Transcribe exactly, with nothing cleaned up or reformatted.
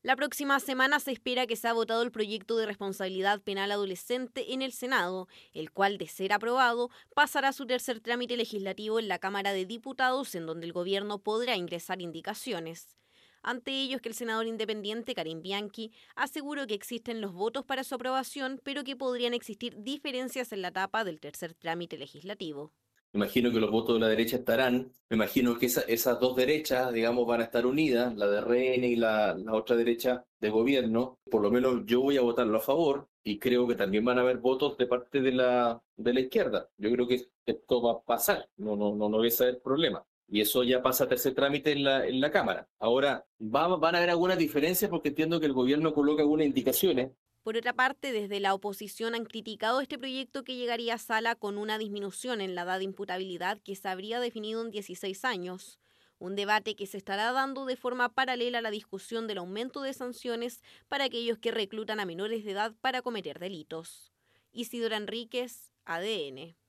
La próxima semana se espera que sea votado el proyecto de responsabilidad penal adolescente en el Senado, el cual, de ser aprobado, pasará a su tercer trámite legislativo en la Cámara de Diputados, en donde el gobierno podrá ingresar indicaciones. Ante ello es que el senador independiente Karim Bianchi aseguró que existen los votos para su aprobación, pero que podrían existir diferencias en la etapa del tercer trámite legislativo. Me imagino que los votos de la derecha estarán, me imagino que esa- esas dos derechas, digamos, van a estar unidas, la de R N y la, la otra derecha de gobierno. Por lo menos yo voy a votarlo a favor y creo que también van a haber votos de parte de la, de la izquierda. Yo creo que esto va a pasar, no, no, no, no ese es el problema. Y eso ya pasa a tercer trámite en la, en la Cámara. Ahora, va- van a haber algunas diferencias porque entiendo que el gobierno coloca algunas indicaciones. Por otra parte, desde la oposición han criticado este proyecto que llegaría a sala con una disminución en la edad de imputabilidad que se habría definido en dieciséis años. Un debate que se estará dando de forma paralela a la discusión del aumento de sanciones para aquellos que reclutan a menores de edad para cometer delitos. Isidora Enríquez, A D N.